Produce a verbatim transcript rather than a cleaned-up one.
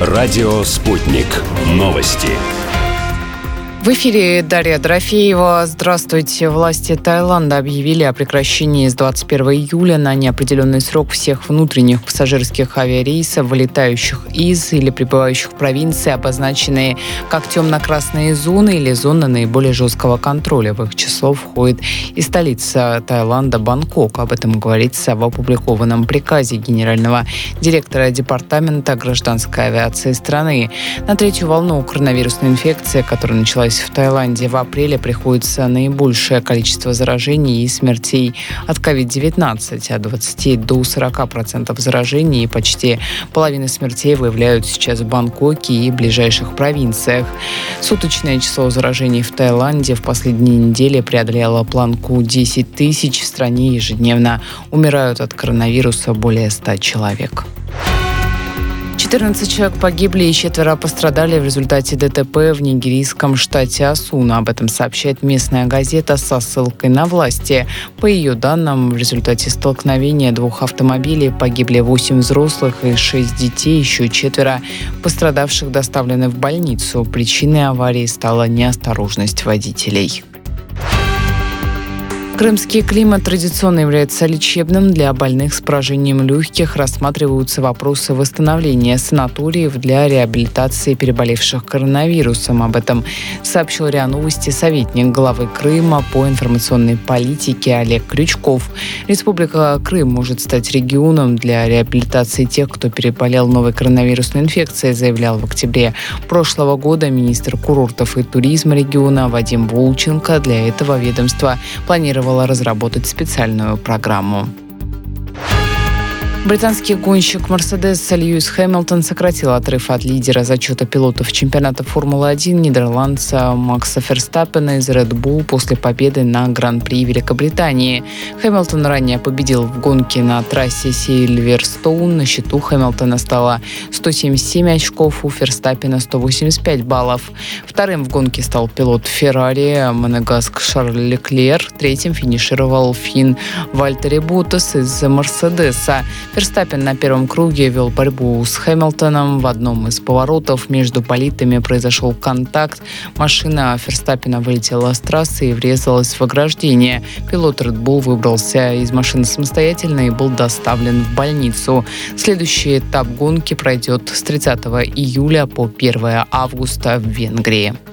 Радио «Спутник». Новости. В эфире Дарья Дорофеева. Здравствуйте. Власти Таиланда объявили о прекращении с двадцать первого июля на неопределенный срок всех внутренних пассажирских авиарейсов, вылетающих из или прибывающих в провинции, обозначенные как темно-красные зоны или зоны наиболее жесткого контроля. В их число входит и столица Таиланда Бангкок. Об этом говорится в опубликованном приказе генерального директора Департамента гражданской авиации страны. На третью волну коронавирусной инфекции, которая началась в Таиланде в апреле, приходится наибольшее количество заражений и смертей от ковид девятнадцать. От двадцати до сорока процентов заражений и почти половины смертей выявляют сейчас в Бангкоке и ближайших провинциях. Суточное число заражений в Таиланде в последние недели преодолело планку десять тысяч. В стране ежедневно умирают от коронавируса более ста человек. четырнадцать человек погибли и четверо пострадали в результате ДТП в нигерийском штате Асуна. Об этом сообщает местная газета со ссылкой на власти. По ее данным, в результате столкновения двух автомобилей погибли восемь взрослых и шесть детей. Еще четверо пострадавших доставлены в больницу. Причиной аварии стала неосторожность водителей. Крымский климат традиционно является лечебным. Для больных с поражением легких рассматриваются вопросы восстановления санаториев для реабилитации переболевших коронавирусом. Об этом сообщил РИА Новости советник главы Крыма по информационной политике Олег Крючков. Республика Крым может стать регионом для реабилитации тех, кто переболел новой коронавирусной инфекцией, заявлял в октябре прошлого года министр курортов и туризма региона Вадим Волченко. Для этого ведомство планировало разработать специальную программу. Британский гонщик «Мерседес» Льюис Хэмилтон сократил отрыв от лидера зачета пилотов чемпионата Формулы-один нидерландца Макса Ферстаппена из Red Bull после победы на Гран-при Великобритании. Хэмилтон ранее победил в гонке на трассе Сильверстоун. На счету Хэмилтона стало сто семьдесят семь очков, у Ферстаппена сто восемьдесят пять баллов. Вторым в гонке стал пилот Феррари монегаск Шарль Леклер. Третьим финишировал финн Вальтери Боттас из Мерседеса. Ферстаппен на первом круге вел борьбу с Хэмилтоном. В одном из поворотов между болидами произошел контакт. Машина Ферстаппена вылетела с трассы и врезалась в ограждение. Пилот Red Bull выбрался из машины самостоятельно и был доставлен в больницу. Следующий этап гонки пройдет с тридцатого июля по первого августа в Венгрии.